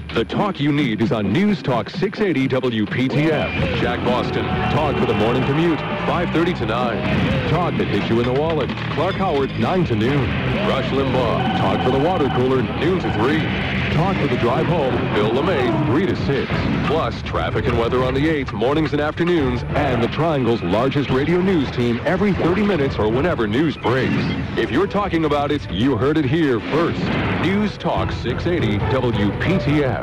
The talk you need is on News Talk 680 WPTF. Jack Boston, talk for the morning commute, 5:30 to 9. Talk that hits you in the wallet. Clark Howard, 9 to noon. Rush Limbaugh, talk for the water cooler, noon to 3. Talk for the drive home, Bill LeMay, 3 to 6. Plus, traffic and weather on the 8th, mornings and afternoons, and the Triangle's largest radio news team every 30 minutes or whenever news breaks. If you're talking about it, you heard it here first. News Talk 680 WPTF.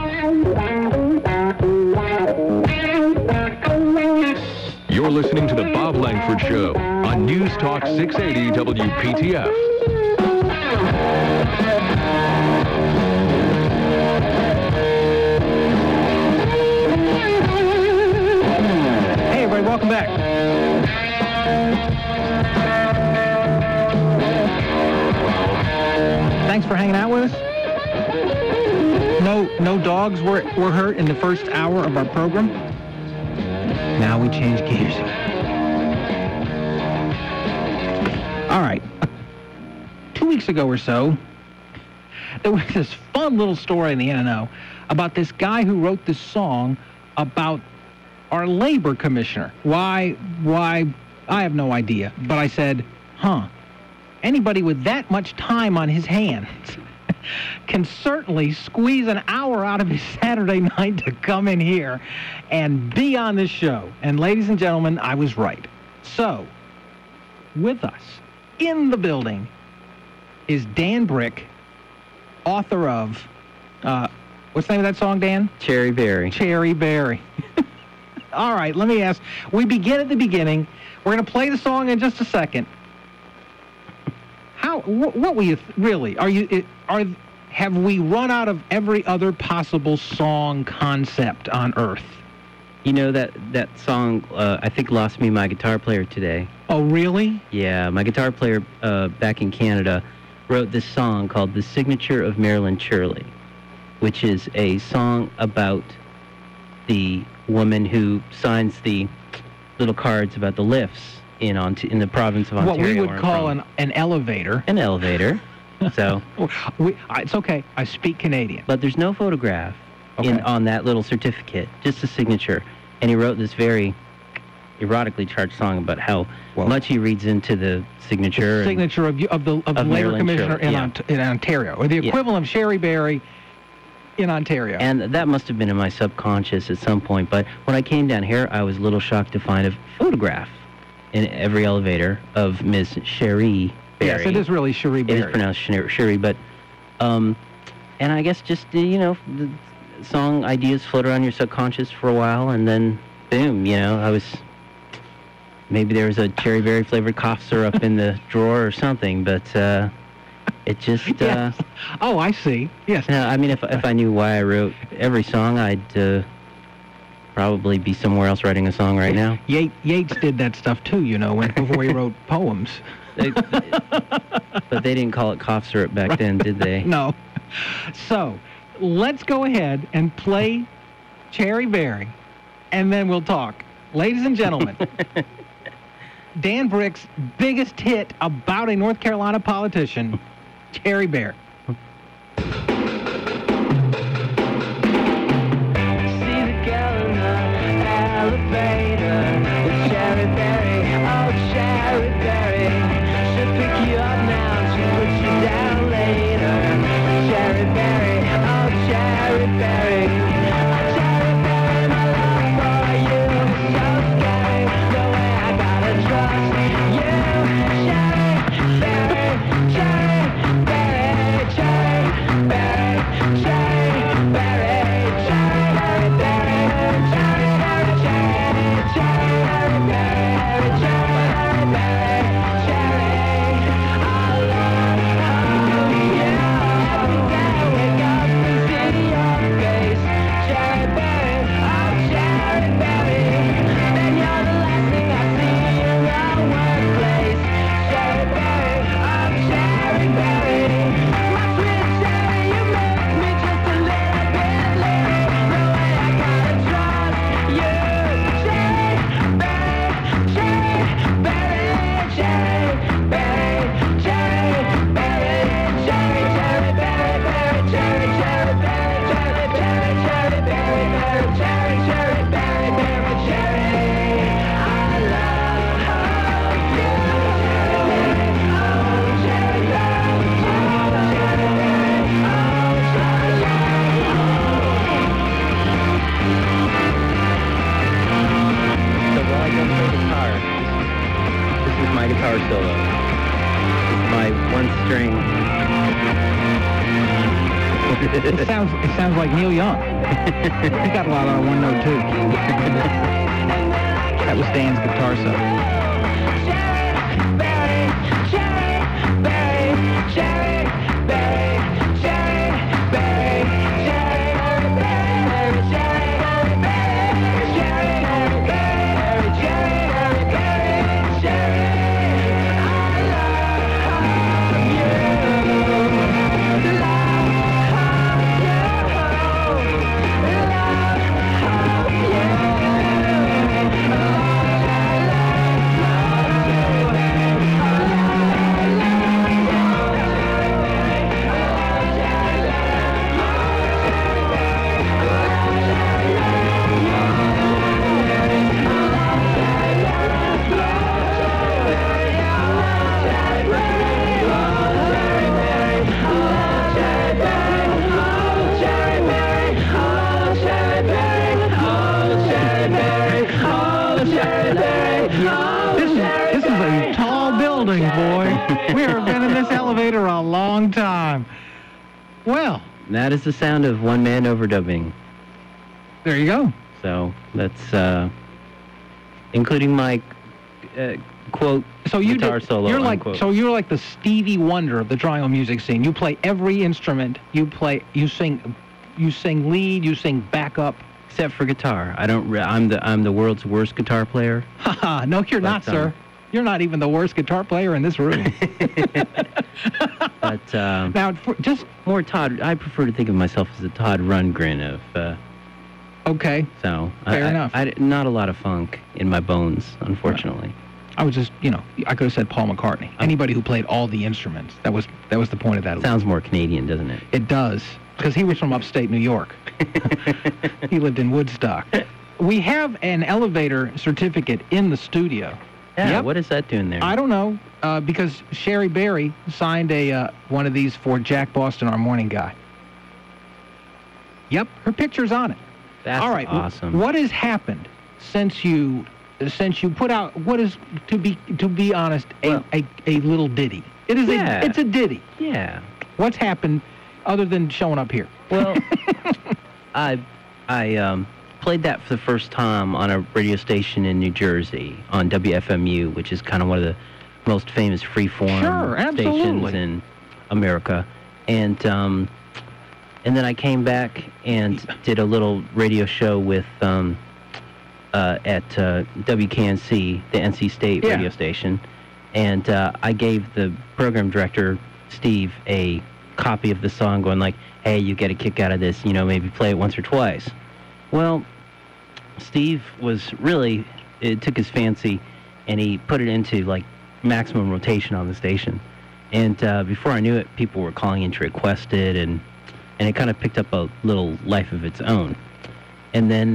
You're listening to The Bob Langford Show on News Talk 680 WPTF. Hey, everybody, welcome back. Thanks for hanging out with us. No dogs were hurt in the first hour of our program. Now we change gears. All right. 2 weeks ago or so, there was this fun little story in the NNO about this guy who wrote this song about our labor commissioner. Why, I have no idea. But I said, anybody with that much time on his hands can certainly squeeze an hour out of his Saturday night to come in here and be on this show. And ladies and gentlemen, I was right. So, with us in the building is Dan Brick, author of, what's the name of that song, Dan? Cherry Berry. Cherry Berry. All right, let me ask. We begin at the beginning. We're going to play the song in just a second. What were you really? Have we run out of every other possible song concept on Earth? You know, that song, I think, lost me my guitar player today. Oh, really? Yeah, my guitar player back in Canada wrote this song called The Signature of Marilyn Shirley, which is a song about the woman who signs the little cards about the lifts in the province of Ontario. What we would call an elevator. An elevator. So it's okay. I speak Canadian. But there's no photograph on that little certificate, just a signature. And he wrote this very erotically charged song about how much he reads into the signature. The signature of the labor commissioner in Ontario, or the equivalent of Cherry Berry in Ontario. And that must have been in my subconscious at some point. But when I came down here, I was a little shocked to find a photograph in every elevator of Miss Cherry Berry. Yes, it is really Cherry Berry. It is pronounced Cherry, but, and I guess just, the song ideas float around your subconscious for a while, and then, boom, maybe there was a cherry berry flavored cough syrup in the drawer or something, but, it just, yes. Oh, I see. Yes. I mean, if I knew why I wrote every song, I'd, probably be somewhere else writing a song right now. Yeats did that stuff too, before he wrote poems. But they didn't call it cough syrup back then, did they? No. So, let's go ahead and play Cherry Berry, and then we'll talk. Ladies and gentlemen, Dan Brick's biggest hit about a North Carolina politician, Cherry Berry. It sounds like Neil Young. He got a lot on one note too. That was Dan's guitar solo. This is a tall building, boy. We have been in this elevator a long time. Well, That is the sound of one man overdubbing. there you go. So that's including my quote So you guitar did, solo. you're like unquote. so you're like the Stevie Wonder of the triangle music scene. You play every instrument. You sing lead. You sing backup. Except for guitar. I'm the world's worst guitar player. Haha, no, you're not, sir. You're not even the worst guitar player in this room. But Now, just more Todd. I prefer to think of myself as the Todd Rundgren of. okay. So Fair enough. Not a lot of funk in my bones, unfortunately. I was just, I could have said Paul McCartney. Anybody who played all the instruments. That was the point of that. Sounds more Canadian, doesn't it? It does, because he was from upstate New York. He lived in Woodstock. We have an elevator certificate in the studio. Yeah. Yep. What is that doing there? I don't know, because Sherry Berry signed one of these for Jack Boston, our morning guy. Yep, her picture's on it. That's All right, awesome. What has happened since you put out what is, to be honest, a little ditty? It is it's a ditty. Yeah. What's happened other than showing up here? Well, I played that for the first time on a radio station in New Jersey on WFMU, which is kind of one of the most famous freeform stations in America. And then I came back and did a little radio show with at WKNC, the NC State radio station, and I gave the program director Steve a copy of the song, going like, "Hey, you get a kick out of this, maybe play it once or twice." Well, Steve it took his fancy, and he put it into like maximum rotation on the station, and before I knew it, people were calling in to request it, and it kind of picked up a little life of its own. And then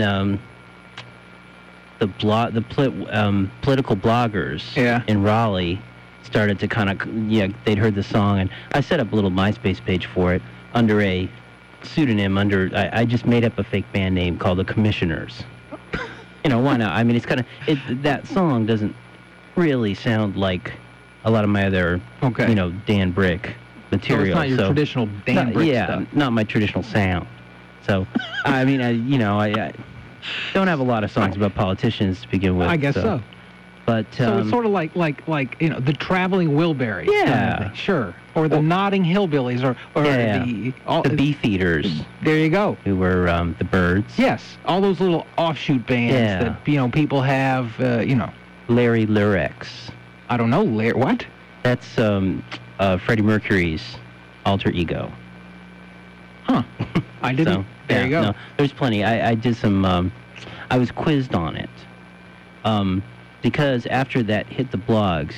the political bloggers in Raleigh started to kind of, they'd heard the song, and I set up a little MySpace page for it under a pseudonym. I just made up a fake band name called the Commissioners. Why not? I mean, it's kind of, that song doesn't really sound like a lot of my other, Dan Brick material. So it's not your traditional Dan Brick stuff. Not my traditional sound. So, I mean, I don't have a lot of songs about politicians to begin with. I guess so. But so it's sort of like the Traveling Wilburys. Yeah, sure. Or the Nodding Hillbillies, or the Beefeaters. There you go. Who were the Byrds. Yes, all those little offshoot bands that people have. Larry Lyrex. I don't know, Larry. What? That's Freddie Mercury's alter ego. Huh. I didn't. So, there you go. No, there's plenty. I did some. I was quizzed on it. Because after that hit the blogs,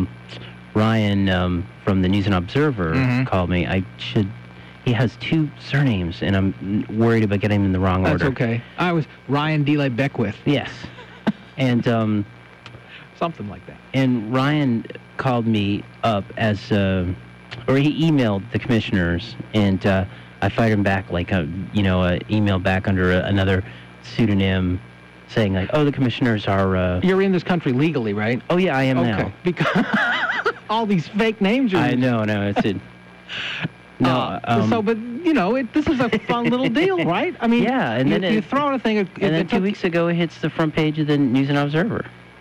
Ryan from the News and Observer called me. He has two surnames, and I'm worried about getting them in the wrong order. That's okay. I was Ryan Delay Beckwith. Yes. And something like that. And Ryan called me up or he emailed the Commissioners, and I fired him back like a email back under another pseudonym, saying like, "Oh, the Commissioners are." You're in this country legally, right? Oh yeah, I am now. Because all these fake names. I know, it's it. No. But this is a fun little deal, right? I mean, yeah, and then you throw out a thing. And then 2 weeks ago, it hits the front page of the News and Observer.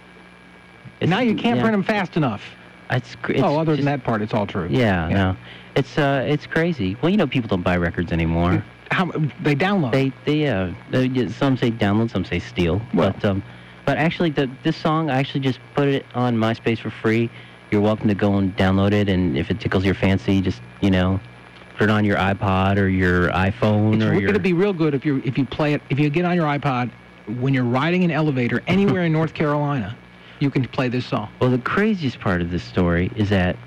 Now you can't print them fast enough. It's other than that part, it's all true. Yeah, no, it's crazy. Well, people don't buy records anymore. They download. They some say download, some say steal. Well. But actually, this song, I actually just put it on MySpace for free. You're welcome to go and download it, and if it tickles your fancy, just put it on your iPod or your iPhone It'd be real good if you play it. If you get on your iPod when you're riding an elevator anywhere in North Carolina, you can play this song. Well, the craziest part of this story is that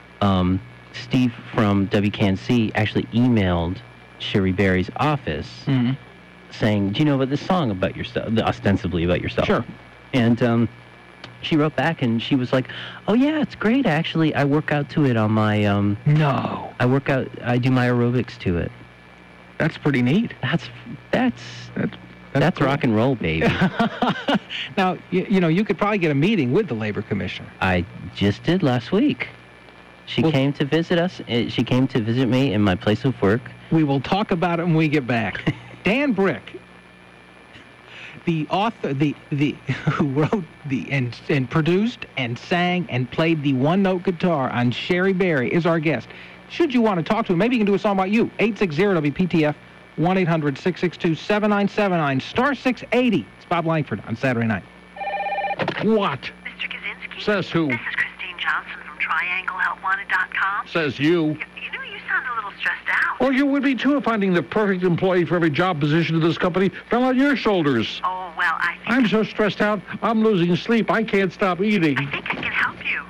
Steve from WKNC actually emailed Sherry Berry's office saying, "Do you know about this song about yourself? Ostensibly about yourself." Sure. And she wrote back and she was like, "Oh yeah, it's great. Actually, I work out to it on my No. I do my aerobics to it." That's pretty neat. That's rock and roll, baby. Now, you could probably get a meeting with the labor commissioner. I just did last week. She came to visit us. She came to visit me in my place of work. We will talk about it when we get back. Dan Brick, the author, who wrote and produced and sang and played the one-note guitar on Sherry Berry, is our guest. Should you want to talk to him, maybe he can do a song about you. 860-WPTF, 1-800-662-7979, star 680. It's Bob Langford on Saturday night. What? Mr. Kaczynski? Says who? This is Christine Johnson from TriangleHelpWanted.com. Says you. You sound a little stressed out. Well, you would be too if finding the perfect employee for every job position of this company fell on your shoulders. Oh, well, I'm so stressed out, I'm losing sleep. I can't stop eating. I think I can help you.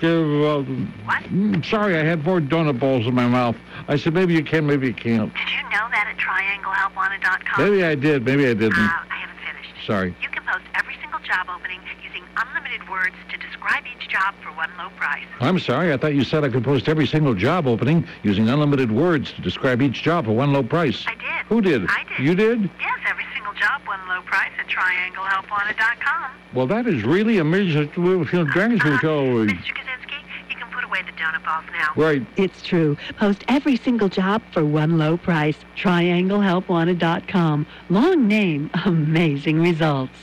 What? Sorry, I had 4 donut balls in my mouth. I said, maybe you can, maybe you can't. Did you know that at TriangleHelpWanted.com? Maybe I did, maybe I didn't. I haven't finished. Sorry. You can post every single job opening using unlimited words to describe each job for one low price. I'm sorry, I thought you said I could post every single job opening using unlimited words to describe each job for one low price. I did. Who did? I did. You did? Yes, every single job, one low price at TriangleHelpWanted.com. Well, that is really amazing. Mr. Kaczynski, you can put away the donut balls now. Right. It's true. Post every single job for one low price. TriangleHelpWanted.com. Long name, amazing results.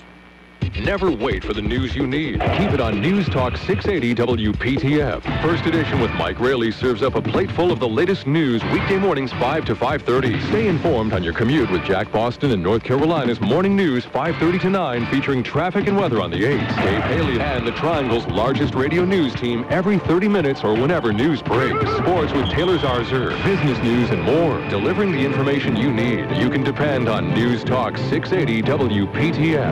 Never wait for the news you need. Keep it on News Talk 680 WPTF. First edition with Mike Raley serves up a plate full of the latest news weekday mornings 5 to 5:30. Stay informed on your commute with Jack Boston and North Carolina's Morning News 5:30 to 9 featuring traffic and weather on the 8s. Dave Haley and the Triangle's largest radio news team every 30 minutes or whenever news breaks. Sports with Taylor Zarzer, business news and more. Delivering the information you need. You can depend on News Talk 680 WPTF.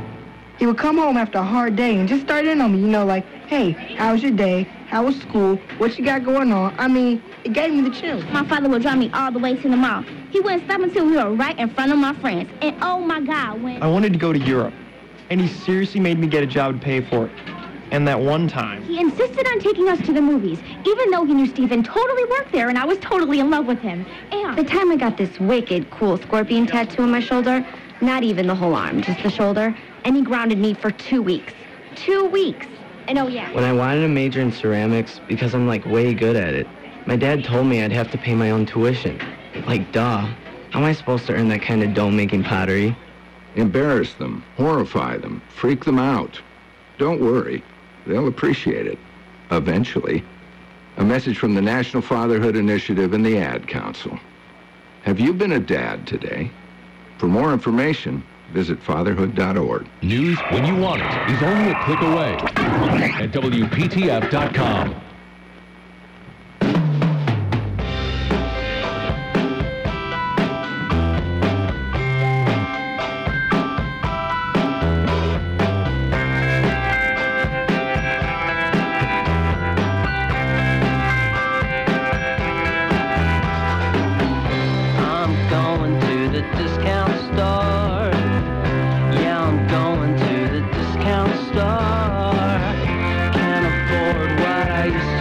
He would come home after a hard day and just start in on me, like, hey, how was your day? How was school? What you got going on? I mean, it gave me the chills. My father would drive me all the way to the mall. He wouldn't stop until we were right in front of my friends. And oh my God, when... I wanted to go to Europe, and he seriously made me get a job to pay for it. And that one time... He insisted on taking us to the movies, even though he knew Stephen totally worked there and I was totally in love with him. And the time I got this wicked cool scorpion tattoo on my shoulder, not even the whole arm, just the shoulder, and he grounded me for 2 weeks. 2 weeks. And oh yeah. When I wanted to major in ceramics because I'm way good at it, my dad told me I'd have to pay my own tuition. Duh. How am I supposed to earn that kind of dough making pottery? Embarrass them, horrify them, freak them out. Don't worry. They'll appreciate it. Eventually. A message from the National Fatherhood Initiative and the Ad Council. Have you been a dad today? For more information, visit fatherhood.org. News when you want it is only a click away at WPTF.com. Can't afford what I used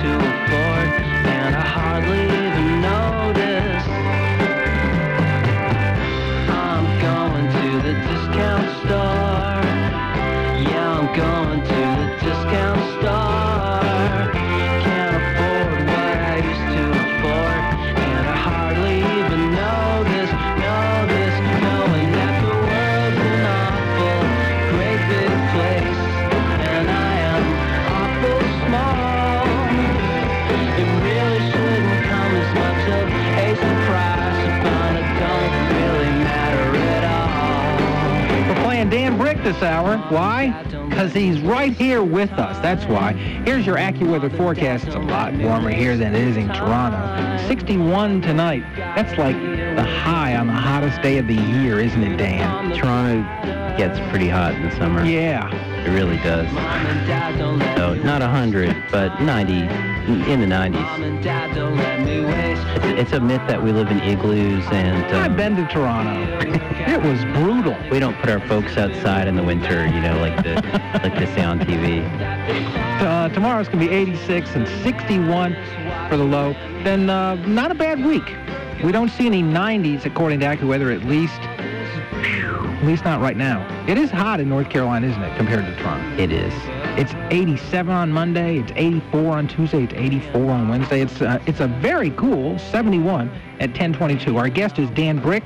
this hour. Why? Because he's right here with us. That's why. Here's your AccuWeather forecast. It's a lot warmer here than it is in Toronto. 61 tonight. That's like the high on the hottest day of the year, isn't it, Dan? Toronto gets pretty hot in the summer. Yeah. It really does. So not 100, but 90, in the 90s. It's a myth that we live in igloos and... I've been to Toronto. It was brutal. We don't put our folks outside in the winter, like they say on TV. Tomorrow's going to be 86 and 61 for the low. Then not a bad week. We don't see any 90s according to AccuWeather, at least. At least not right now. It is hot in North Carolina, isn't it, compared to Toronto? It is. It's 87 on Monday. It's 84 on Tuesday. It's 84 on Wednesday. It's a very cool 71 at 10:22. Our guest is Dan Brick.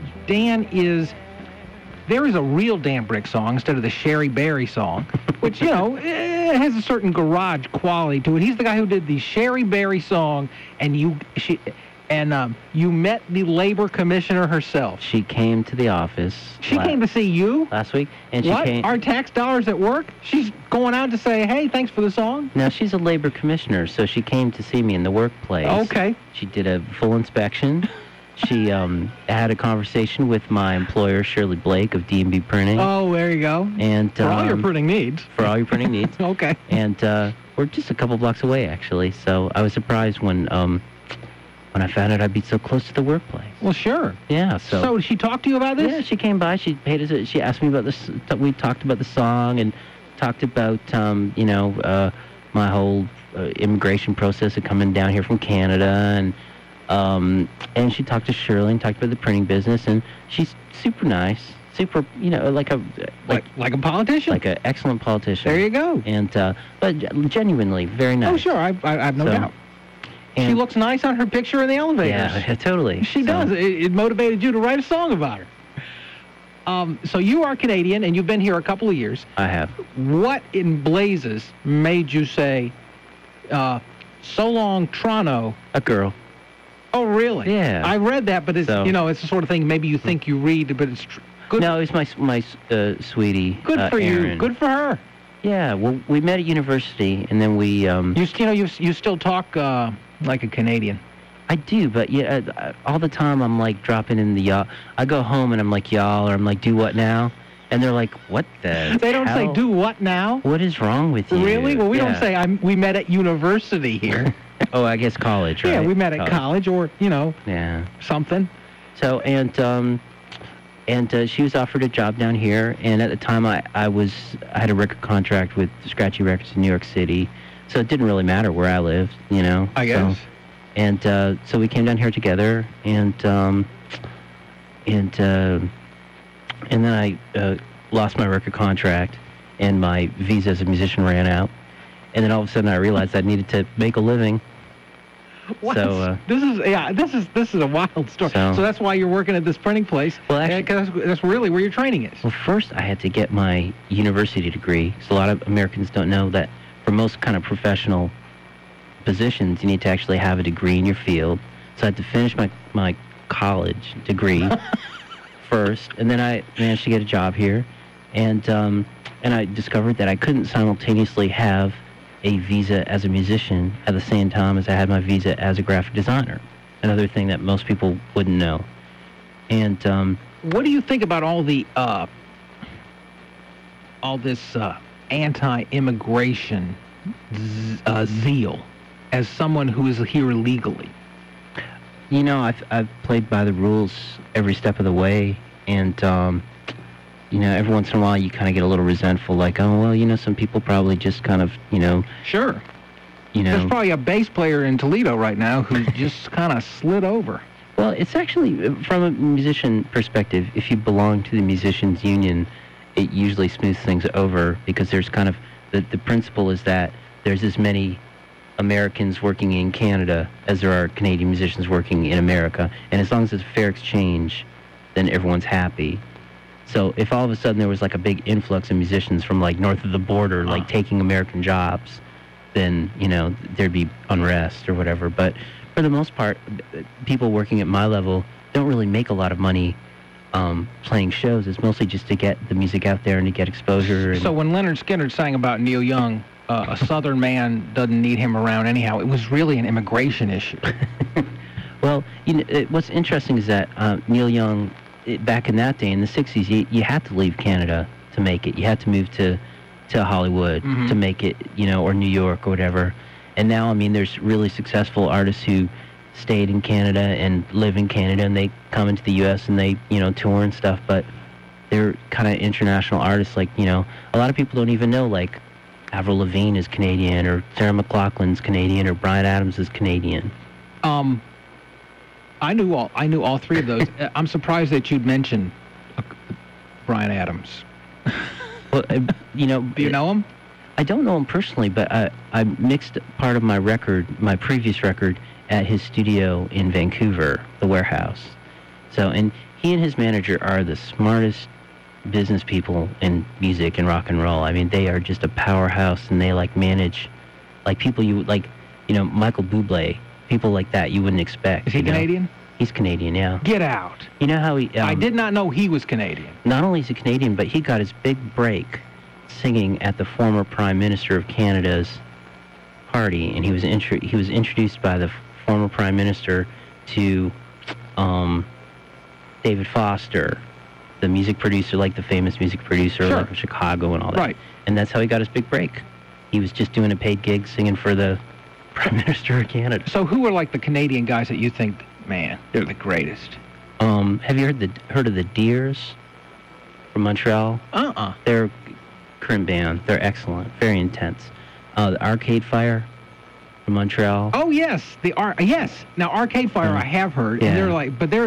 There is a real Dan Brick song instead of the Sherry Berry song, which, it has a certain garage quality to it. He's the guy who did the Sherry Berry song, and you met the labor commissioner herself. She came to the office. She came to see you? Last week. And what? She came... Our tax dollars at work? She's going out to say, hey, thanks for the song? No, she's a labor commissioner, so she came to see me in the workplace. Okay. She did a full inspection. She had a conversation with my employer, Shirley Blake of D&B Printing. Oh, there you go. And for all your printing needs. For all your printing needs. Okay. And we're just a couple blocks away, actually. So I was surprised when I found out I'd be so close to the workplace. Well, sure. Yeah. So did she talk to you about this? Yeah, she came by. She asked me about this. We talked about the song and talked about my whole immigration process of coming down here from Canada and she talked to Shirley and talked about the printing business, and she's super nice, super, like a politician, like an excellent politician. There you go. And but genuinely very nice. Oh, sure, I have no doubt. She looks nice on her picture in the elevators. Yeah, totally. She does. It motivated you to write a song about her. So you are Canadian, and you've been here a couple of years. I have. What in blazes made you say, so long, Toronto? A girl. Oh, really? Yeah. I read that, but it's it's the sort of thing maybe you think you read, but it's good. No, it's my sweetie. Good for Erin. you. Good for her. Yeah. Well, we met at university, and then we. You still talk like a Canadian. I do, but all the time I'm like dropping in the y'all. I go home and I'm like y'all, or I'm like do what now, and they're like, what the? They don't hell? say do what now. What is wrong with you? Really? Well, we don't say we met at university here. Oh, I guess college, right? Yeah, we met at college or, yeah, something. So, and she was offered a job down here, and at the time I had a record contract with Scratchy Records in New York City, so it didn't really matter where I lived, I guess. So we came down here together, and then I lost my record contract, and my visa as a musician ran out. And then all of a sudden I realized I needed to make a living. What? So this is a wild story. So that's why you're working at this printing place. Well, actually, because that's really where your training is. Well, first I had to get my university degree. So a lot of Americans don't know that for most kind of professional positions, you need to actually have a degree in your field. So I had to finish my college degree first, and then I managed to get a job here, and I discovered that I couldn't simultaneously have a visa as a musician at the same time as I had my visa as a graphic designer. Another thing that most people wouldn't know. And what do you think about all this anti-immigration zeal as someone who is here illegally? I've played by the rules every step of the way, and every once in a while you kind of get a little resentful, like, oh, well, some people probably just kind of, Sure. There's probably a bass player in Toledo right now who just kind of slid over. Well, it's actually, from a musician perspective, if you belong to the musicians union, it usually smooths things over, because there's kind of, the principle is that there's as many Americans working in Canada as there are Canadian musicians working in America, and as long as it's a fair exchange, then everyone's happy. So if all of a sudden there was like a big influx of musicians from like north of the border, like taking American jobs, then, there'd be unrest or whatever. But for the most part, people working at my level don't really make a lot of money playing shows. It's mostly just to get the music out there and to get exposure. And So when Leonard Skinner sang about Neil Young, a Southern man doesn't need him around anyhow, it was really an immigration issue. Well, what's interesting is that Neil Young, back in that day, in the 60s, you had to leave Canada to make it. You had to move to Hollywood to make it, or New York or whatever. And now, I mean, there's really successful artists who stayed in Canada and live in Canada, and they come into the U.S. and they, tour and stuff, but they're kind of international artists. Like, a lot of people don't even know, like, Avril Lavigne is Canadian, or Sarah McLachlan's Canadian, or Bryan Adams is Canadian. I knew all three of those. I'm surprised that you'd mention Bryan Adams. Well, do you know him? I don't know him personally, but I mixed part of my previous record, at his studio in Vancouver, the Warehouse. So, and he and his manager are the smartest business people in music and rock and roll. I mean, they are just a powerhouse, and they manage, people you would Michael Bublé, people like that you wouldn't expect. Is he Canadian? He's Canadian, yeah. Get out. You know how he... I did not know he was Canadian. Not only is he Canadian, but he got his big break singing at the former Prime Minister of Canada's party, and he was introduced by the former Prime Minister to David Foster, the music producer, the famous music producer from Chicago and all that. Right. And that's how he got his big break. He was just doing a paid gig singing for the Prime Minister of Canada. So who are the Canadian guys that you think, man, they're the greatest? Have you heard of the Deers from Montreal? They're a current band. They're excellent, very intense. The Arcade Fire from Montreal. Oh yes, yes. Now Arcade Fire I have heard, and they're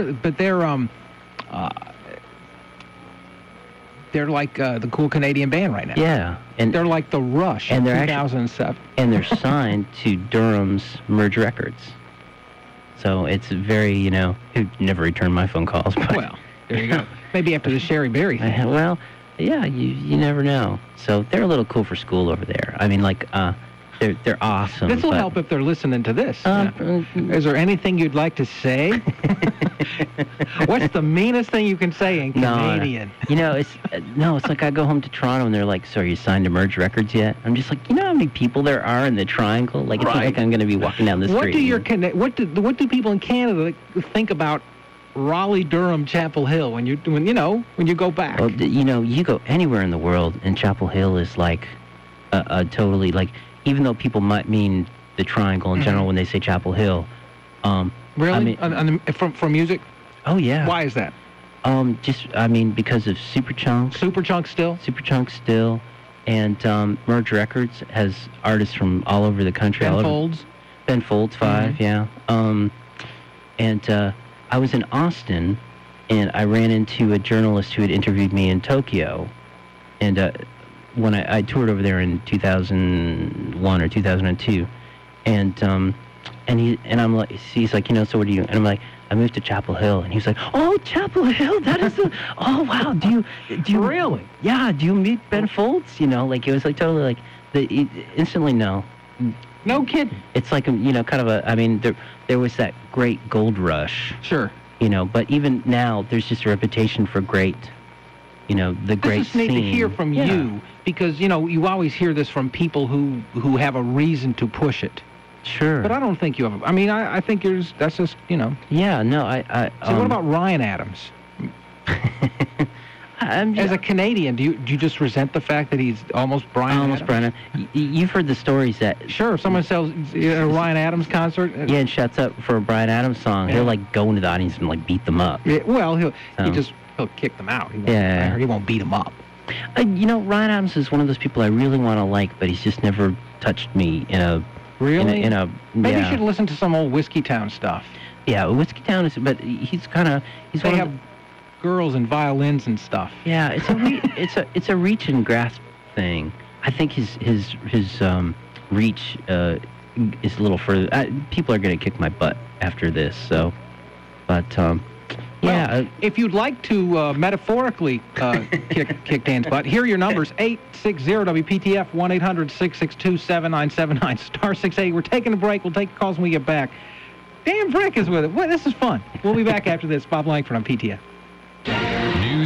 the cool Canadian band right now. Yeah, and they're like the Rush in 2007. And they're signed to Durham's Merge Records. So it's very, who never returned my phone calls. But well, there you go. Maybe after the Sherry Berry thing. Well, yeah, you never know. So they're a little cool for school over there. I mean, they're awesome. This will help if they're listening to this. Is there anything you'd like to say? What's the meanest thing you can say in Canadian? It's like I go home to Toronto and they're like, "So are you signed to Merge Records yet?" I'm just like, you know how many people there are in the Triangle? It's not like I'm going to be walking down the street. What do people in Canada think about Raleigh, Durham, Chapel Hill when you go back? Well, you go anywhere in the world, and Chapel Hill is like a totally even though people might mean the Triangle in general when they say Chapel Hill. Really? For music? Oh, yeah. Why is that? Because of Superchunk. Superchunk still. And Merge Records has artists from all over the country. Ben Folds? Ben Folds, 5, yeah. I was in Austin, and I ran into a journalist who had interviewed me in Tokyo. And when I toured over there in 2001 or 2002, and I'm like, he's like, so what do you? And I'm like, I moved to Chapel Hill, and he's like, oh, Chapel Hill, that is the, oh wow, do you really? Yeah, do you meet Ben Folds? It was totally instantly no. No kidding. It's kind of a, there was that great gold rush. Sure. But even now, there's just a reputation for great. The great scene. It's neat to hear from you because, you always hear this from people who have a reason to push it. Sure. But I don't think you have. I think that's just, Yeah, no, So what about Ryan Adams? As a Canadian, do you just resent the fact that he's almost Bryan Adams? You've heard the stories that... Sure, if someone sells a Ryan Adams concert... Yeah, and shuts up for a Bryan Adams song, he'll go into the audience and beat them up. Yeah, well, he'll kick them out. He won't beat them up. Ryan Adams is one of those people I really want to like, but he's just never touched me in a... Really? Maybe you should listen to some old Whiskey Town stuff. Yeah, Whiskey Town is... But he's kind of... They have girls and violins and stuff. Yeah, it's a reach and grasp thing. I think his reach is a little further. People are going to kick my butt after this, so... But... Well, if you'd like to metaphorically kick Dan's butt, here are your numbers: 860-WPTF, 1-800-662-7979, star 68. We're taking a break. We'll take calls when we get back. Dan Frick is with it. Well, this is fun. We'll be back after this. Bob Langford on PTF.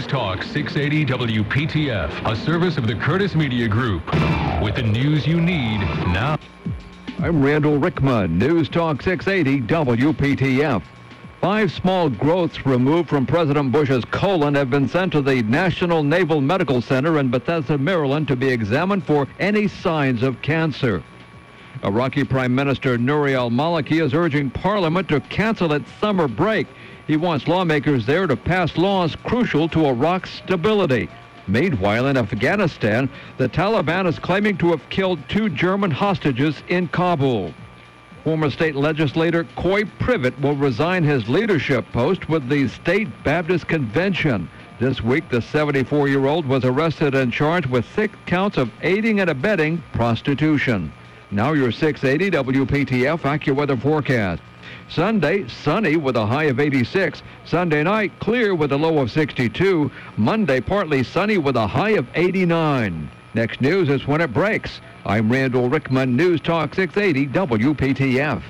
News Talk 680 WPTF, a service of the Curtis Media Group. With the news you need now. I'm Randall Rickman, News Talk 680 WPTF. 5 small growths removed from President Bush's colon have been sent to the National Naval Medical Center in Bethesda, Maryland, to be examined for any signs of cancer. Iraqi Prime Minister Nouri al-Maliki is urging Parliament to cancel its summer break. He wants lawmakers there to pass laws crucial to Iraq's stability. Meanwhile, in Afghanistan, the Taliban is claiming to have killed 2 German hostages in Kabul. Former state legislator Coy Privet will resign his leadership post with the State Baptist Convention. This week, the 74-year-old was arrested and charged with 6 counts of aiding and abetting prostitution. Now your 680 WPTF AccuWeather forecast. Sunday, sunny with a high of 86. Sunday night, clear with a low of 62. Monday, partly sunny with a high of 89. Next news is when it breaks. I'm Randall Rickman, News Talk 680 WPTF.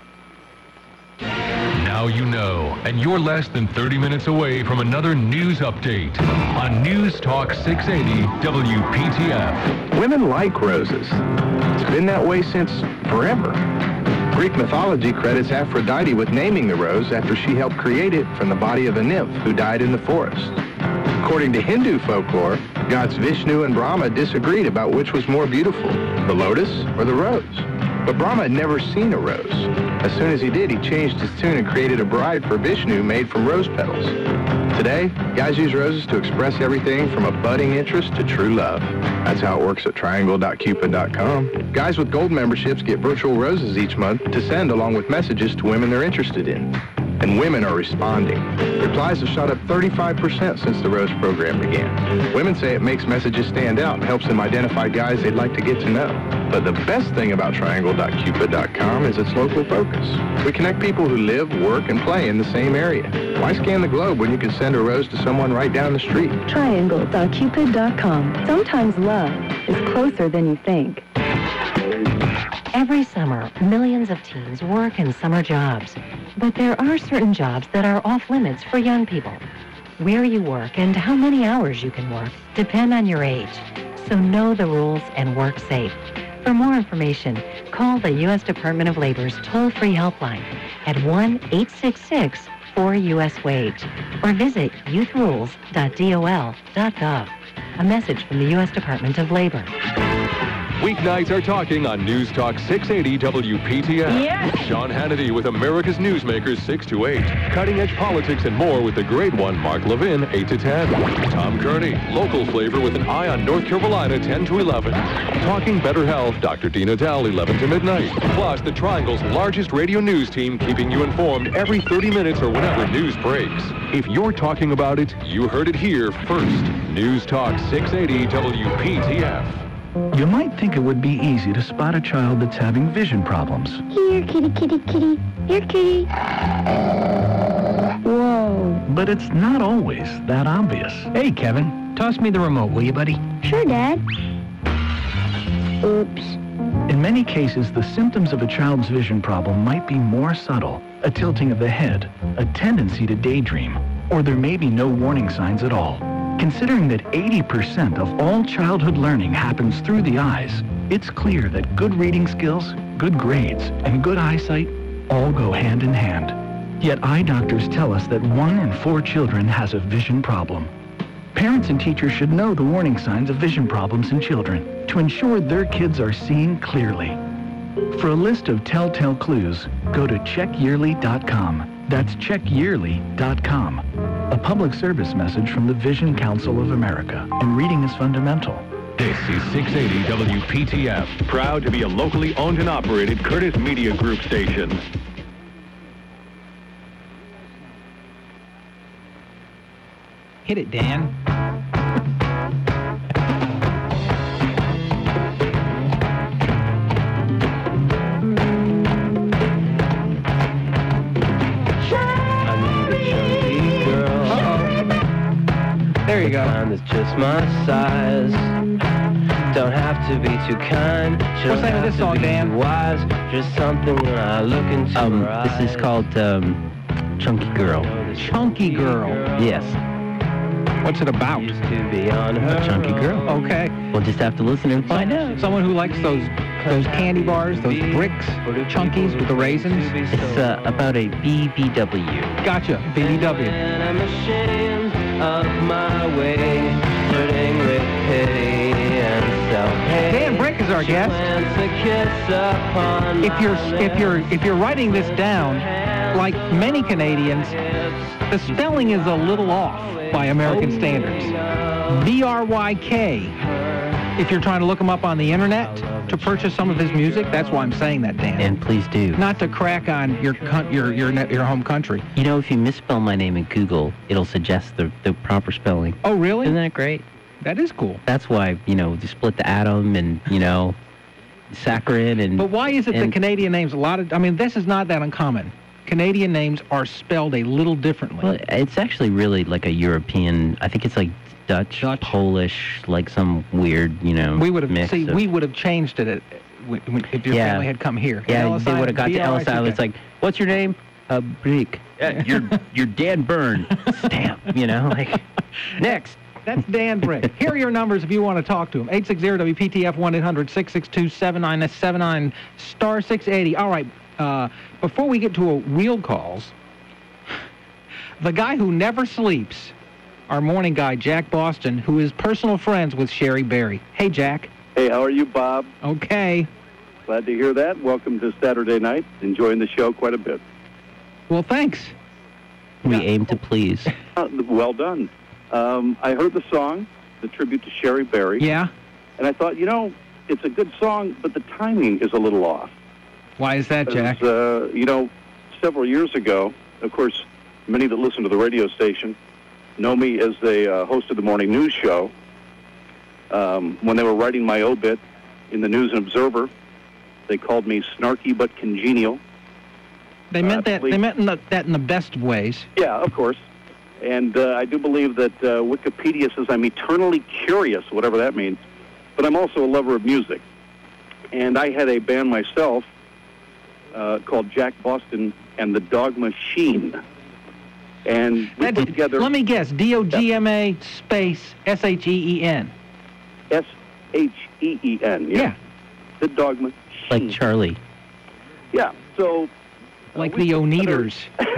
Now you know, and you're less than 30 minutes away from another news update on News Talk 680 WPTF. Women like roses. It's been that way since forever. Greek mythology credits Aphrodite with naming the rose after she helped create it from the body of a nymph who died in the forest. According to Hindu folklore, gods Vishnu and Brahma disagreed about which was more beautiful, the lotus or the rose. But Brahma had never seen a rose. As soon as he did, he changed his tune and created a bride for Vishnu made from rose petals. Today, guys use roses to express everything from a budding interest to true love. That's how it works at triangle.cupid.com. Guys with gold memberships get virtual roses each month to send along with messages to women they're interested in. And women are responding. Replies have shot up 35% since the Rose program began. Women say it makes messages stand out and helps them identify guys they'd like to get to know. But the best thing about triangle.cupid.com is its local focus. We connect people who live, work, and play in the same area. Why scan the globe when you can send a rose to someone right down the street? Triangle.cupid.com. Sometimes love is closer than you think. Every summer, millions of teens work in summer jobs. But there are certain jobs that are off limits for young people. Where you work and how many hours you can work depend on your age. So know the rules and work safe. For more information, call the U.S. Department of Labor's toll-free helpline at 1-866-4US-WAGE or visit youthrules.dol.gov. A message from the U.S. Department of Labor. Weeknights are talking on News Talk 680 WPTF. Yes. Sean Hannity with America's Newsmakers 6 to 8. Cutting edge politics and more with the great one, Mark Levin, 8 to 10. Tom Kearney, local flavor with an eye on North Carolina, 10 to 11. Talking Better Health, Dr. Dean Adele, 11 to midnight. Plus, the Triangle's largest radio news team keeping you informed every 30 minutes or whenever news breaks. If you're talking about it, you heard it here first. News Talk 680 WPTF. You might think it would be easy to spot a child that's having vision problems. Here, kitty, kitty, kitty. Here, kitty. Whoa. But it's not always that obvious. Hey, Kevin, toss me the remote, will you, buddy? Sure, Dad. Oops. In many cases, the symptoms of a child's vision problem might be more subtle. A tilting of the head, a tendency to daydream, or there may be no warning signs at all. Considering that 80% of all childhood learning happens through the eyes, it's clear that good reading skills, good grades, and good eyesight all go hand in hand. Yet eye doctors tell us that 1 in 4 children has a vision problem. Parents and teachers should know the warning signs of vision problems in children to ensure their kids are seeing clearly. For a list of telltale clues, go to checkyearly.com. That's checkyearly.com. A public service message from the Vision Council of America. And reading is fundamental. This is 680 WPTF, proud to be a locally owned and operated Curtis Media Group station. Hit it, Dan. There you go. It's just my size. Don't have to be too kind. What's the name of this song, Dan? Wise. Just something when I look into her eyes. This is called Chunky Girl. Chunky Girl. Yes. What's it about? Used to be on her. A chunky girl. Okay. We'll just have to listen and find out. Someone who likes those candy bars, those bricks, chunkies with the raisins. It's about a BBW. Gotcha, BBW. And I'm ashamed of my way, flirting with pity and self-hate. Dan Brick is our guest. If you're writing this down, like many Canadians, the spelling is a little off by American standards. B-R-Y-K. If you're trying to look him up on the internet to purchase some of his music, that's why I'm saying that, Dan. And please do. Not to crack on your home country. You know, if you misspell my name in Google, it'll suggest the proper spelling. Oh, really? Isn't that great? That is cool. That's why, you split the atom and, saccharin and... But why is it the Canadian names, this is not that uncommon. Canadian names are spelled a little differently. Well, it's actually really like a European, I think it's like Dutch, Polish, like some weird, We would have mix we would have changed it if your family had come here. Yeah, they would have got to Ellis Island. It's like, what's your name? Brick. You're Dan Byrne. Stamp, next. That's Dan Brick. Here are your numbers if you want to talk to him. 860-WPTF, 1-800-662-7979, star 680. All right, before we get to real calls, the guy who never sleeps, our morning guy, Jack Boston, who is personal friends with Sherry Berry. Hey, Jack. Hey, how are you, Bob? Okay. Glad to hear that. Welcome to Saturday night. Enjoying the show quite a bit. Well, thanks. We aim to please. Well done. I heard the song, the tribute to Sherry Berry. Yeah. And I thought, it's a good song, but the timing is a little off. Why is that, Jack? Several years ago, of course, many that listen to the radio station know me as the host of the morning news show. When they were writing my obit in the News and Observer, they called me snarky but congenial. They meant that. They meant that in the best of ways. Yeah, of course. And I do believe that Wikipedia says I'm eternally curious, whatever that means. But I'm also a lover of music. And I had a band myself called Jack Boston and the Dogma Sheen. And we put together... Let me guess. D-O-G-M-A space S-H-E-E-N. S-H-E-E-N, yeah. The Dogma Sheen. Like Charlie. Yeah, so... Like the Oneaters.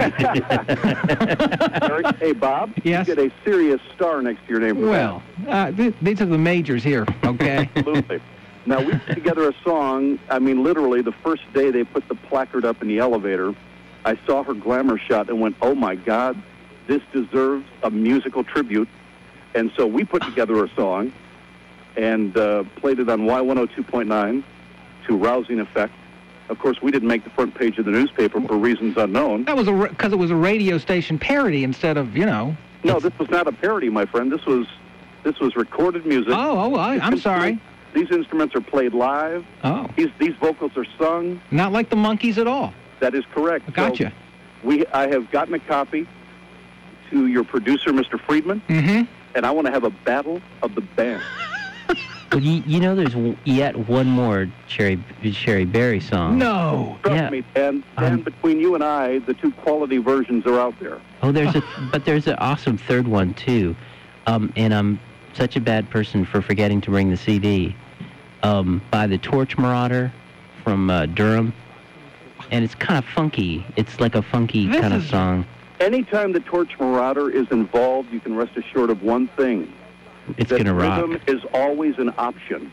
Eric, hey, Bob. Yes? You get a serious star next to your name. Well, these are the majors here, okay? Absolutely. Now, we put together a song. Literally, the first day they put the placard up in the elevator, I saw her glamour shot and went, oh, my God, this deserves a musical tribute. And so we put together a song and played it on Y102.9 to rousing effect. Of course, we didn't make the front page of the newspaper for reasons unknown. That was because it was a radio station parody instead of, No, this was not a parody, my friend. This was recorded music. I'm sorry. These instruments are played live. Oh. These vocals are sung. Not like the Monkees at all. That is correct. Gotcha. So I have gotten a copy to your producer, Mr. Friedman, and I want to have a battle of the bands. But there's yet one more Sherry Berry song. No. Trust me, and between you and I, the two quality versions are out there. Oh, there's an awesome third one too, and I'm such a bad person for forgetting to bring the CD. By the Torch Marauder from Durham, and it's kind of funky. It's like a funky kind of song. Anytime the Torch Marauder is involved, you can rest assured of one thing. It's going to rock. Rhythm is always an option.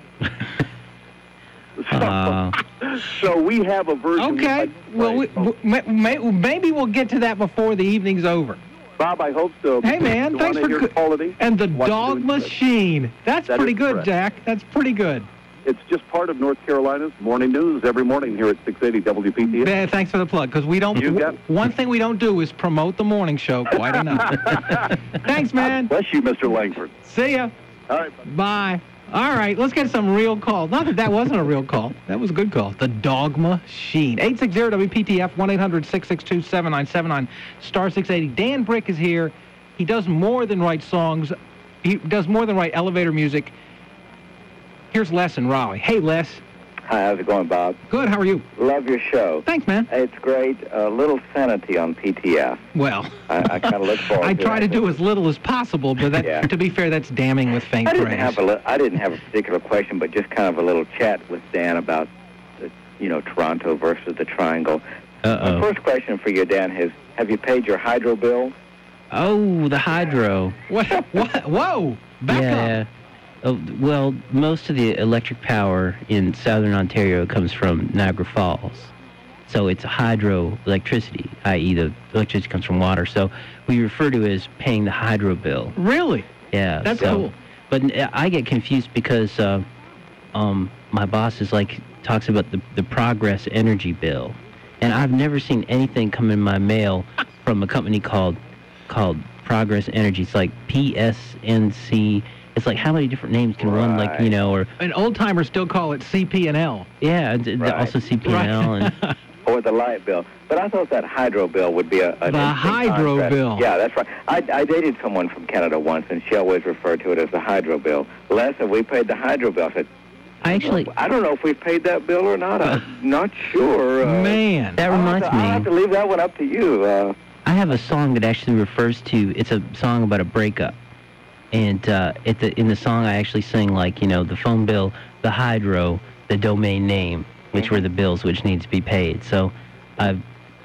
So we have a version. Okay. Well, maybe we'll get to that before the evening's over. Bob, I hope so. Hey, man, thanks for quality. And the Dogma Sheen. That's pretty good, correct. Jack. That's pretty good. It's just part of North Carolina's morning news every morning here at 680 WPTF. Thanks for the plug, because we don't. One thing we don't do is promote the morning show quite enough. Thanks, man. God bless you, Mr. Langford. See ya. All right. Bye. All right, let's get some real calls. Not that wasn't a real call. That was a good call. The Dogma Sheen. 860-WPTF, 1-800-662-7979, star 680. Dan Brick is here. He does more than write songs. He does more than write elevator music. Here's Les in Raleigh. Hey, Les. Hi, how's it going, Bob? Good, how are you? Love your show. Thanks, man. It's great. A little sanity on PTF. Well, I kind of look forward I to try that. to do as little as possible, but that, to be fair, that's damning with faint I didn't praise. I didn't have a particular question, but just kind of a little chat with Dan about, Toronto versus the Triangle. My first question for you, Dan, is: have you paid your hydro bill? Oh, the hydro. What? Whoa! Back up. Oh, well, most of the electric power in southern Ontario comes from Niagara Falls. So it's hydroelectricity, i.e. the electricity comes from water. So we refer to it as paying the hydro bill. Really? Yeah. That's cool. But I get confused because my boss talks about the Progress Energy bill. And I've never seen anything come in my mail from a company called Progress Energy. It's like PSNC. It's like, how many different names can one, or... And old-timers still call it CP&L. Yeah, also CP&L. And Or the light bill. But I thought that hydro bill would be an the interesting hydro concept. bill. Yeah, that's right. I dated someone from Canada once, and she always referred to it as the hydro bill. Les, have we paid the hydro bill? I said, I don't know if we've paid that bill or not. I'm not sure. Man. That reminds me. I'll have to leave that one up to you. I have a song that actually refers to... It's a song about a breakup. And in the song, I actually sing, the phone bill, the hydro, the domain name, which were the bills which need to be paid. So now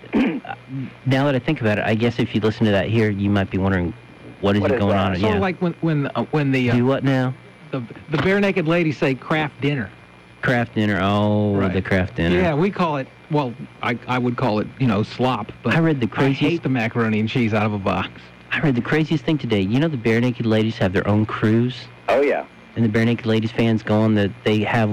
that I think about it, I guess if you listen to that here, you might be wondering, what is going on? Sort of like when the... Do what now? The bare naked ladies say craft dinner. Craft dinner. Oh, Right. the craft dinner. Yeah, we call it, well, I would call it, slop. But I read the craziest... I hate the macaroni and cheese out of a box. I read the craziest thing today. You know the Bare Naked Ladies have their own cruise? Oh, yeah. And the Bare Naked Ladies fans go on they have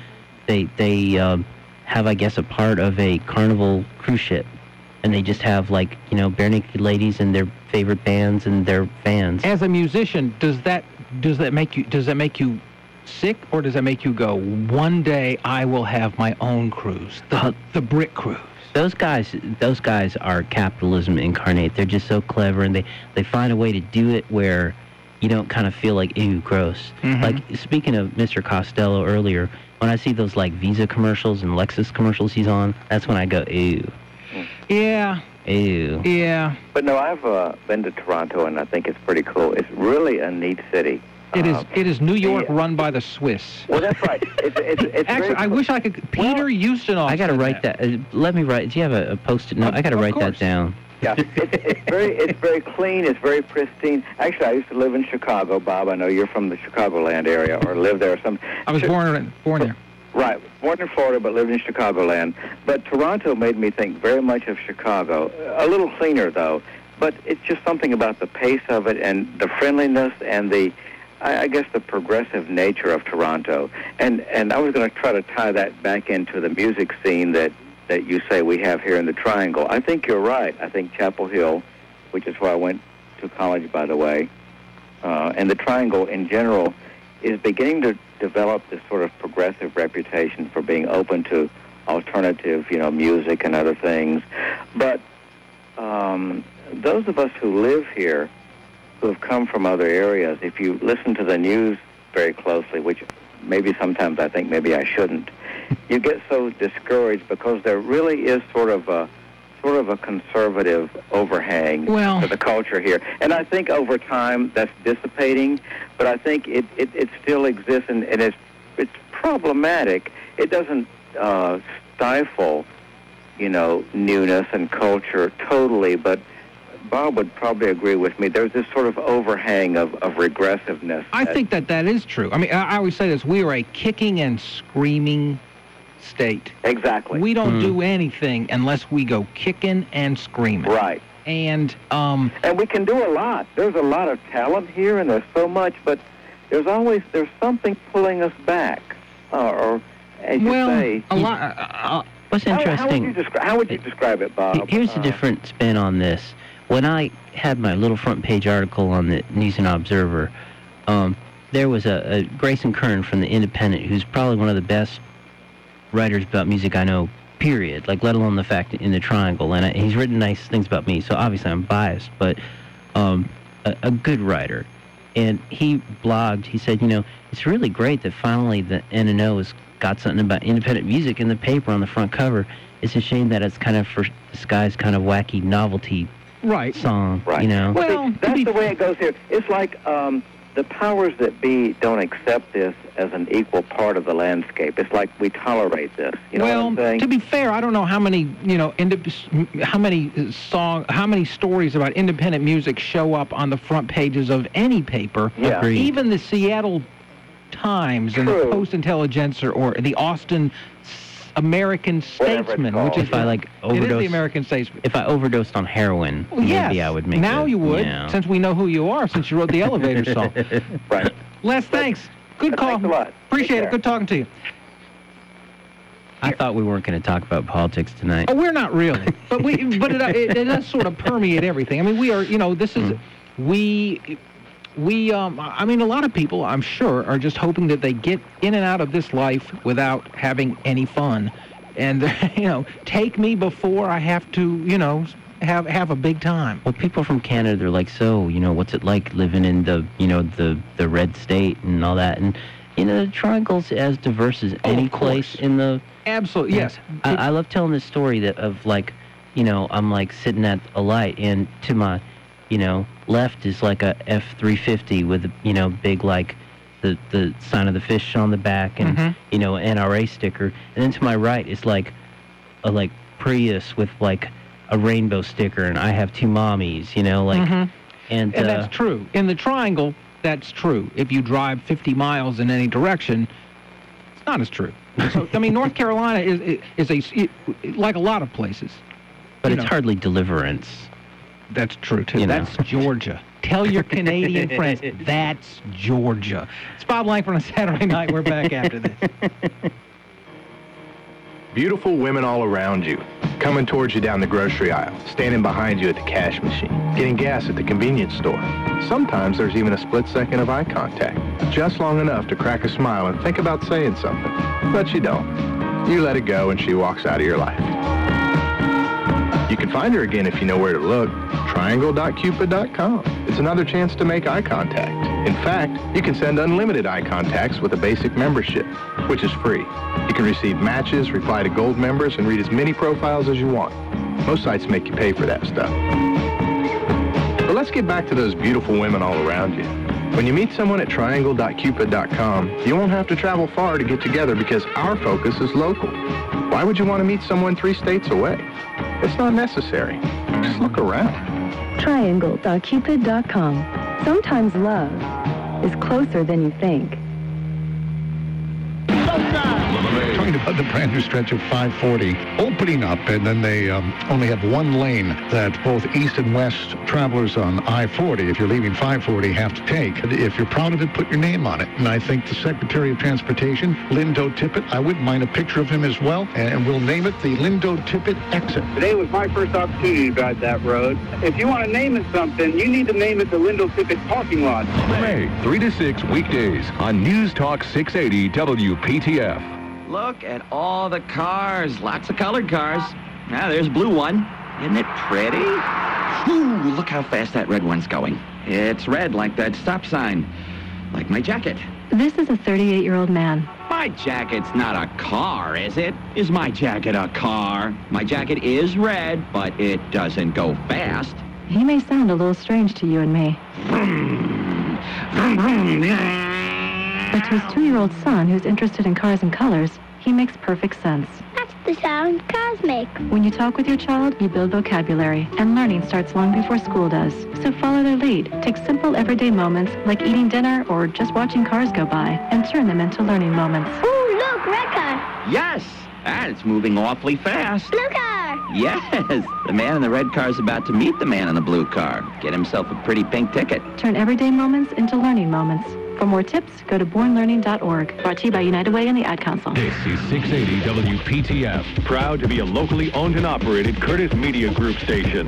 they have, I guess, a part of a Carnival cruise ship. And they just have, Bare Naked Ladies and their favorite bands and their fans. As a musician, does that make you sick, or does that make you go, one day I will have my own cruise, the Brick Cruise? Those guys are capitalism incarnate. They're just so clever, and they find a way to do it where you don't kind of feel like, ew, gross. Mm-hmm. Like, speaking of Mr. Costello earlier, when I see those, Visa commercials and Lexus commercials he's on, that's when I go, ew. Yeah. Ew. Yeah. But no, I've been to Toronto, and I think it's pretty cool. It's really a neat city. It is New York run by the Swiss. Well, that's right. It's Actually, I wish I could... Peter Ustinov I got to said write that. Let me write... Do you have a Post-it note? I got to write that down. Yeah, it's very clean. It's very pristine. Actually, I used to live in Chicago, Bob. I know you're from the Chicagoland area, or lived there or something. I was born there. Right, born in Florida, but lived in Chicagoland. But Toronto made me think very much of Chicago. A little cleaner, though. But it's just something about the pace of it and the friendliness and I guess the progressive nature of Toronto. And I was going to try to tie that back into the music scene that you say we have here in the Triangle. I think you're right. I think Chapel Hill, which is where I went to college, by the way, and the Triangle in general is beginning to develop this sort of progressive reputation for being open to alternative, music and other things. But those of us who live here, who have come from other areas, if you listen to the news very closely, which maybe sometimes I think maybe I shouldn't, you get so discouraged because there really is sort of a conservative overhang to the culture here. And I think over time that's dissipating, but I think it still exists, and it's problematic. It doesn't stifle, newness and culture totally, but Bob would probably agree with me. There's this sort of overhang of regressiveness. I think that is true. I mean, I always say this. We are a kicking and screaming state. Exactly. We don't do anything unless we go kicking and screaming. Right. And we can do a lot. There's a lot of talent here, and there's so much, but there's something pulling us back. Or as you say... a lot... What's interesting... How would you describe it, Bob? Here's a different spin on this. When I had my little front page article on the News and Observer, there was a Grayson Kern from the Independent, who's probably one of the best writers about music I know, period, let alone the fact in the Triangle. And he's written nice things about me, so obviously I'm biased, but a good writer. And he blogged, he said, it's really great that finally the N&O is got something about independent music in the paper on the front cover. It's a shame that it's kind of for this guy's kind of wacky novelty song, Right. you know. Well, that's the way it goes here. It's like the powers that be don't accept this as an equal part of the landscape. It's like we tolerate this. You know what I'm saying? To be fair, I don't know how many, how many stories about independent music show up on the front pages of any paper. Yeah. Agreed. Even the Seattle Times and the Post-Intelligencer or the Austin American Statesman, which is if I it is the American Statesman. If I overdosed on heroin, maybe I would make now you would, know. since we know who you are, since you wrote the elevator song. Right. Les, thanks. Good call. Thanks a lot. Appreciate it. Good talking to you. I thought we weren't going to talk about politics tonight. Oh, we're not really, but it does sort of permeate everything. I mean, we are, this is I mean, a lot of people, I'm sure, are just hoping that they get in and out of this life without having any fun. And, take me before I have to, have a big time. Well, people from Canada, they're like, so, what's it like living in the, the red state and all that? And, the Triangle's as diverse as any place in the... Absolutely, yes. I love telling this story of like, I'm like sitting at a light and to my, left is like a F-350 with, big like the sign of the fish on the back and, an NRA sticker. And then to my right is like a Prius with like a rainbow sticker and I have two mommies, and that's true. In the Triangle, that's true. If you drive 50 miles in any direction, it's not as true. So, I mean, North Carolina is like a lot of places. But it's hardly Deliverance. That's true, too. That's Georgia. Tell your Canadian friends, that's Georgia. It's Bob Langford on Saturday night. We're back after this. Beautiful women all around you, coming towards you down the grocery aisle, standing behind you at the cash machine, getting gas at the convenience store. Sometimes there's even a split second of eye contact, just long enough to crack a smile and think about saying something. But you don't. You let it go and she walks out of your life. You can find her again if you know where to look. Triangle.cupid.com. It's another chance to make eye contact. In fact, you can send unlimited eye contacts with a basic membership, which is free. You can receive matches, reply to gold members, and read as many profiles as you want. Most sites make you pay for that stuff. But let's get back to those beautiful women all around you. When you meet someone at triangle.cupid.com, you won't have to travel far to get together because our focus is local. Why would you want to meet someone 3 states away? It's not necessary. Just look around. Triangle.cupid.com. Sometimes love is closer than you think. Talking about the brand new stretch of 540 opening up, and then they only have one lane that both east and west travelers on I-40, if you're leaving 540, have to take. If you're proud of it, put your name on it. And I think the Secretary of Transportation, Lindo Tippett, I wouldn't mind a picture of him as well, and we'll name it the Lindo Tippett exit. Today was my first opportunity to drive that road. If you want to name it something, you need to name it the Lindo Tippett parking lot. May 3 to 6 weekdays on News Talk 680 WPTF. Look at all the cars. Lots of colored cars. Ah, there's a blue one. Isn't it pretty? Ooh, look how fast that red one's going. It's red like that stop sign. Like my jacket. This is a 38-year-old man. My jacket's not a car, is it? Is my jacket a car? My jacket is red, but it doesn't go fast. He may sound a little strange to you and me. But to his 2-year-old son, who's interested in cars and colors, he makes perfect sense. That's the sound cars make. When you talk with your child, you build vocabulary, and learning starts long before school does. So follow their lead. Take simple everyday moments, like eating dinner or just watching cars go by, and turn them into learning moments. Ooh, look, red car. Yes, and it's moving awfully fast. Blue car. Yes, the man in the red car's about to meet the man in the blue car. Get himself a pretty pink ticket. Turn everyday moments into learning moments. For more tips, go to bornlearning.org. Brought to you by United Way and the Ad Council. This is 680 WPTF. Proud to be a locally owned and operated Curtis Media Group station.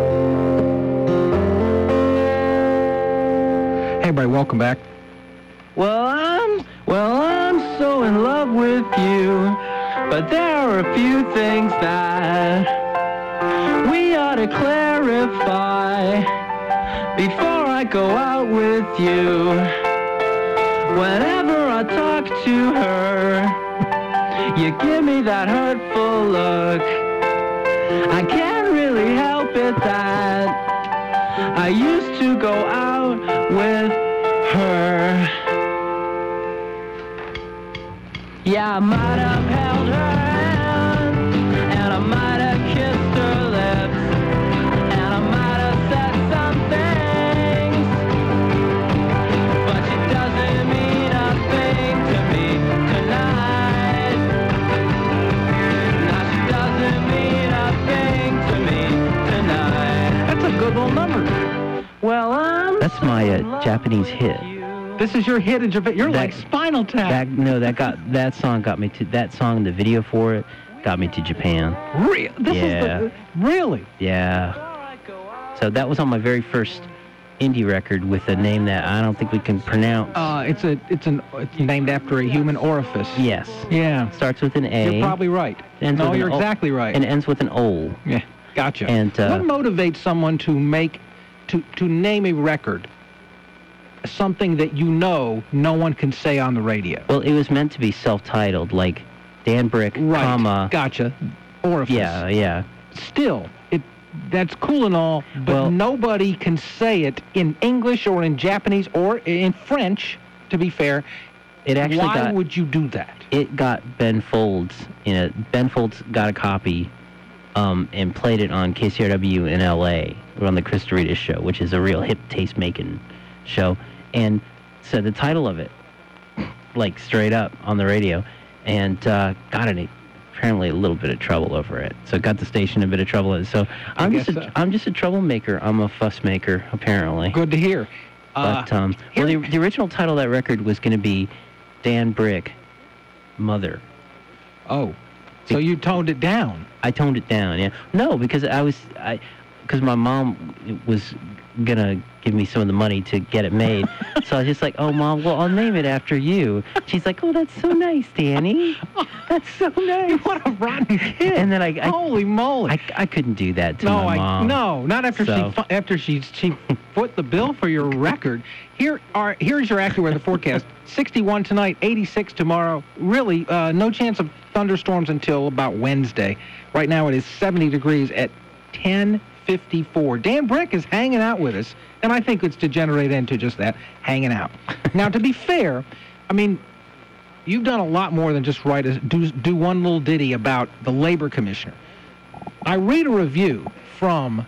Welcome back. Well, I'm so in love with you, but there are a few things that we ought to clarify before I go out with you. Whenever I talk to her, you give me that hurtful look. I can't really help it that I used to go out with her. Yeah, I might have held her hand, and I might have kissed her lips, and I might have said some things, but she doesn't mean a thing to me tonight. Now she doesn't mean a thing to me tonight. That's a good little number. Well, That's my Japanese hit. This is your hit in Japan. You're like Spinal Tap. That song got me to that song. The video for it got me to Japan. Really? Yeah. So that was on my very first indie record with a name that I don't think we can pronounce. It's named after a human orifice. Yes. Yeah. Starts with an A. You're probably right. No, you're exactly right. And ends with an O. Yeah. Gotcha. And what motivates someone to name a record something that no one can say on the radio? Well, it was meant to be self-titled, like Dan Brick, comma. Gotcha. Orifice. Yeah. Still, that's cool and all, but nobody can say it in English or in Japanese or in French, to be fair. Why would you do that? It got Ben Folds. Ben Folds got a copy and played it on KCRW in L.A. on the Chris Doritas show, which is a real hip taste-making show, and said the title of it, like straight up on the radio, and got in apparently a little bit of trouble over it. So it got the station in a bit of trouble. So I'm just a troublemaker. I'm a fuss maker, apparently. Good to hear. But the original title of that record was going to be Dan Brick, Mother. Oh, so you toned it down? I toned it down. Yeah. No, because because my mom was gonna give me some of the money to get it made. So I was just like, oh, Mom, well, I'll name it after you. She's like, oh, that's so nice, Danny. That's so nice. What a rotten kid. And then holy moly. I couldn't do that to my mom. No, not after she foot the bill for your record. Here's your AccuWeather forecast. 61 tonight, 86 tomorrow. Really, no chance of thunderstorms until about Wednesday. Right now it is 70 degrees at 10:54. Dan Brick is hanging out with us, and I think it's degenerate into just that, hanging out. Now, to be fair, I mean, you've done a lot more than just do one little ditty about the labor commissioner. I read a review from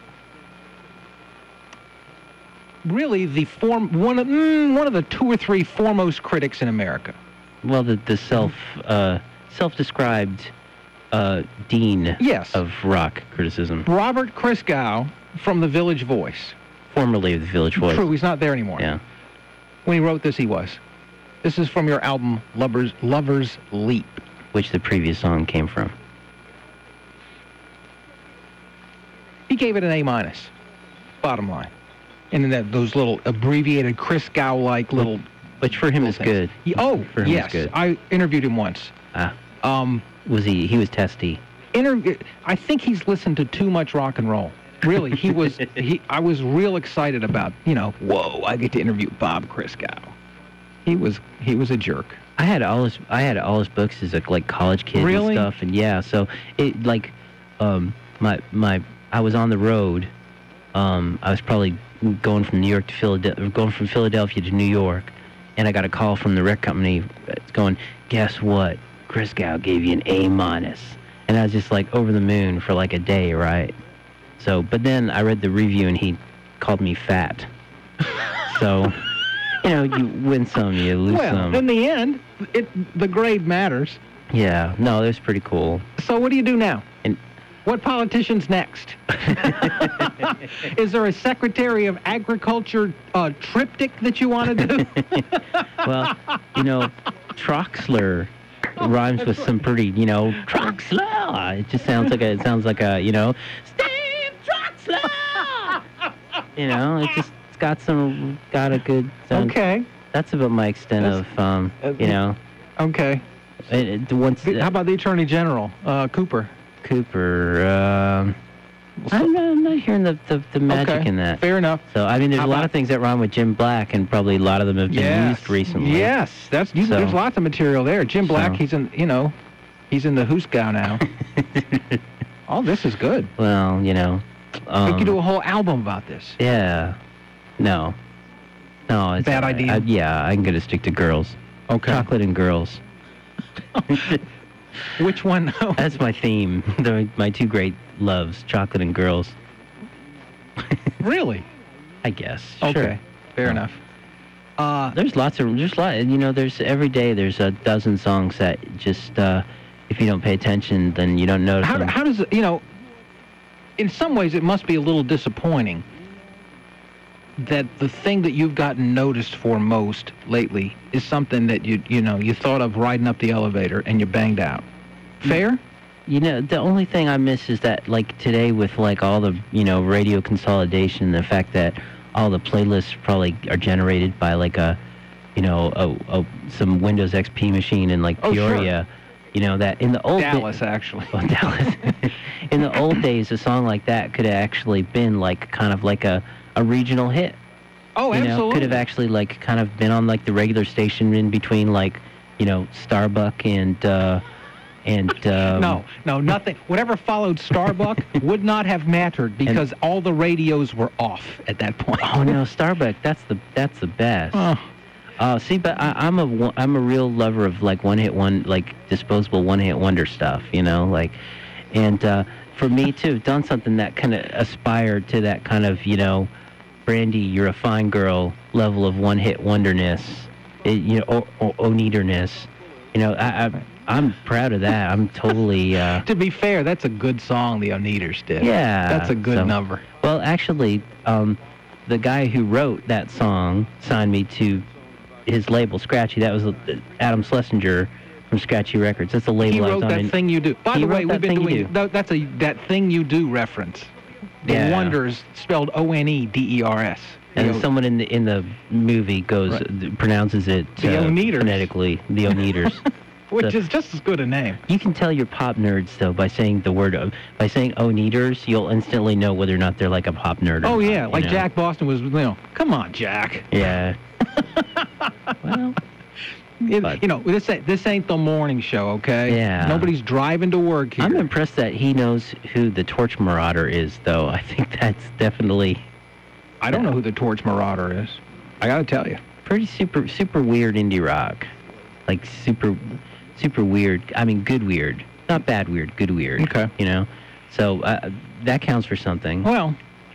really one of the two or three foremost critics in America. Well, the self-described dean of rock criticism. Robert Christgau from the Village Voice. Formerly of the Village Voice. True, he's not there anymore. Yeah. When he wrote this, he was. This is from your album, Lover's Leap. Which the previous song came from. He gave it an A-, bottom line. And then those little abbreviated Christgau-like little... Which for him is good. For him is good. I interviewed him once. He was testy. I think he's listened to too much rock and roll. Really, I was real excited about, whoa, I get to interview Bob Christgau. He was a jerk. I had all his books as a college kid and stuff, and yeah, so it I was on the road. I was probably going from Philadelphia to New York, and I got a call from the rec company going, guess what? Christgau gave you an A-. And I was just over the moon for a day, right? So, but then I read the review and he called me fat. So, you win some, you lose some. Well, in the end, the grade matters. Yeah, no, that's pretty cool. So what do you do now? What politician's next? Is there a Secretary of Agriculture triptych that you want to do? Well, Troxler rhymes with some pretty, Troxler. It just sounds like a, Steve Troxler. It's got a good sound. Okay. That's about my extent of, Okay. How about the Attorney General, Cooper? Cooper, I'm not hearing the magic in that. Fair enough. So, I mean, there's a lot of things that rhyme with Jim Black, and probably a lot of them have been used recently. Yes, there's lots of material there. Jim Black, he's in the Hooskow now. Oh, this is good. Well, we could do a whole album about this. Yeah. No, it's bad idea. I'm going to stick to girls. Okay. Chocolate and girls. Which one? That's my theme. They're my two great loves, chocolate and girls. Really? I guess. Okay. Sure. Fair enough. There's every day there's a dozen songs that just, if you don't pay attention, then you don't notice them. How does it, in some ways it must be a little disappointing that the thing that you've gotten noticed for most lately is something that you thought of riding up the elevator and you banged out. Fair? The only thing I miss is that, like, today with, like, all the, radio consolidation, the fact that all the playlists probably are generated by, like, some Windows XP machine in, like, Peoria. Sure. That in the old Dallas, actually. Oh, Dallas. In the old days, a song like that could have actually been, like, kind of like a regional hit. Oh, absolutely. Could have actually, like, kind of been on, like, the regular station in between, like, Starbuck and no, nothing. Whatever followed Starbuck would not have mattered because all the radios were off at that point. Oh no, Starbuck, that's the best. See, but I'm a real lover of, like, disposable one-hit wonder stuff, and for me too, done something that kind of aspired to that kind of, Brandy, you're a fine girl level of one-hit wonderness, or oneaterness. I'm proud of that. I'm totally... To be fair, that's a good song the Oneaters did. Yeah. That's a good number. Well, actually, the guy who wrote that song signed me to his label, Scratchy. That was Adam Schlesinger from Scratchy Records. That's the label He I wrote was on. That Thing You Do. By the way, we've been doing... That's That Thing You Do reference. The Wonders, spelled Oneders. And someone in the movie pronounces it the Oneaters. Phonetically, the Oneaters. Which is just as good a name. You can tell you're pop nerds, though, by saying by saying Oneaters, you'll instantly know whether or not they're like a pop nerd or yeah, not, like Jack Boston was, come on, Jack. Yeah. Well, this ain't the morning show, okay? Yeah. Nobody's driving to work here. I'm impressed that he knows who the Torch Marauder is, though. I think that's definitely... I don't know who the Torch Marauder is. I gotta tell you. Pretty super weird indie rock. Like super weird. I mean, good weird. Not bad weird, good weird. Okay. So that counts for something. Well,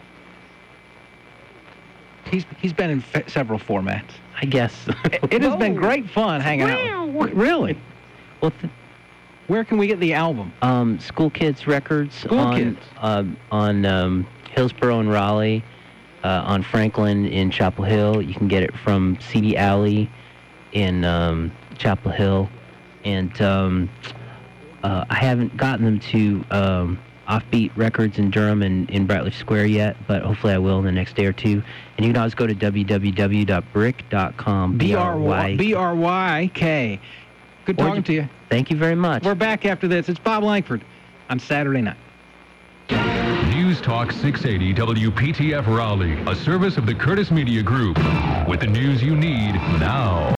he's been in several formats. I guess. It has been great fun hanging out. Really? Well, where can we get the album? School Kids Records Kids. On Hillsborough and Raleigh, on Franklin in Chapel Hill. You can get it from CD Alley in Chapel Hill, and I haven't gotten them to Offbeat Records in Durham and in Brightleaf Square yet, but hopefully I will in the next day or two. And you can always go to www.bryk.com. BRYK. Good talking to you. Thank you very much. We're back after this. It's Bob Langford on Saturday night. News Talk 680 WPTF Raleigh, a service of the Curtis Media Group, with the news you need now.